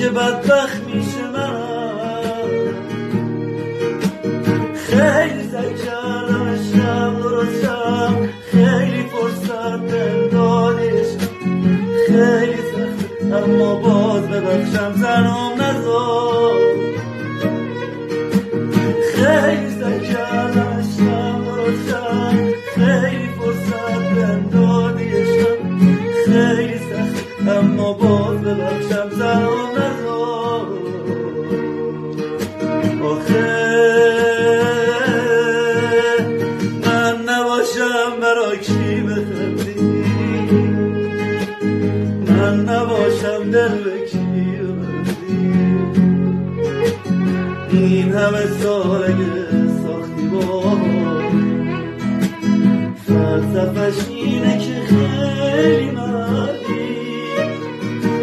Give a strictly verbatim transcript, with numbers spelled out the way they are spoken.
که بدبخت میشه من. خیلی سعی کردم عشقم درستم، خیلی فرصت بهم دادیش، خیلی سخته اما باز ببخشم زنم نذار. خیلی سعی کردم عشقم درستم، خیلی فرصت بهم دادیشم، خیلی سخته اما باز ببخشم زنم نذار. آخه من نباشم برا کی بخندی، من نباشم دل به کی ببندی. این همه سال اگه ساختی با فلسفش اینه که خیلی من